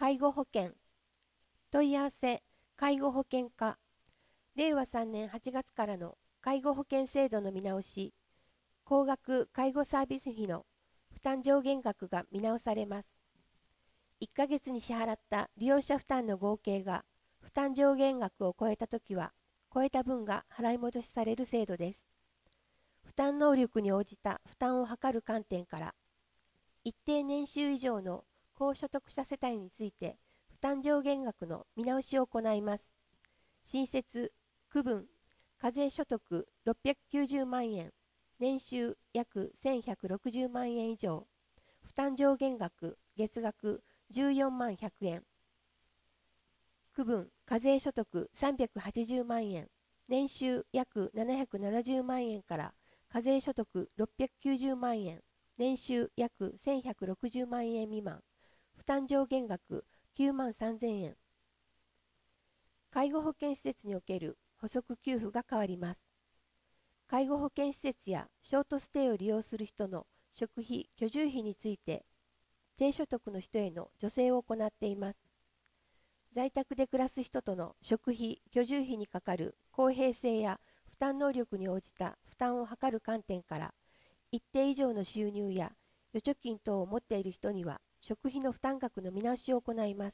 介護保険問い合わせ介護保険課令和3年8月からの介護保険制度の見直し高額介護サービス費の負担上限額が見直されます。1ヶ月に支払った利用者負担の合計が負担上限額を超えたときは超えた分が払い戻しされる制度です。負担能力に応じた負担を図る観点から一定年収以上の高所得者世帯について負担上限額の見直しを行います。新設、区分、課税所得690万円、年収約1160万円以上、負担上限額月額14万100円。区分、課税所得380万円、年収約770万円から課税所得690万円、年収約1160万円未満、負担上限額9万3000円。介護保険施設における補足給付が変わります。介護保険施設やショートステイを利用する人の食費・居住費について、低所得の人への助成を行っています。在宅で暮らす人との食費・居住費にかかる公平性や負担能力に応じた負担を図る観点から、一定以上の収入や預貯金等を持っている人には食費の負担額の見直しを行います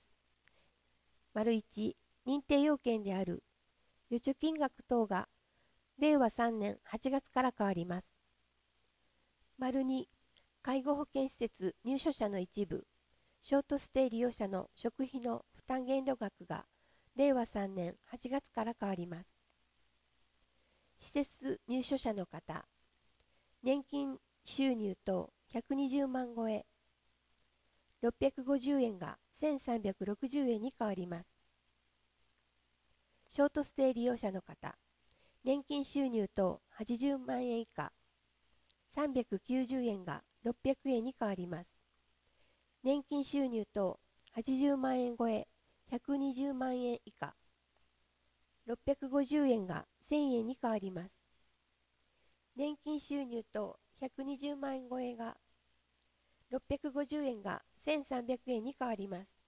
。1、認定要件である預貯金額等が令和3年8月から変わります。2、介護保険施設入所者の一部、ショートステイ利用者の食費の負担限度額が令和3年8月から変わります。施設入所者の方、年金収入等120万超え、650円が1360円に変わります。ショートステイ利用者の方、年金収入等80万円以下、390円が600円に変わります。年金収入等80万円超え、120万円以下、650円が1000円に変わります。年金収入等120万円超えが650円が1300円に変わります。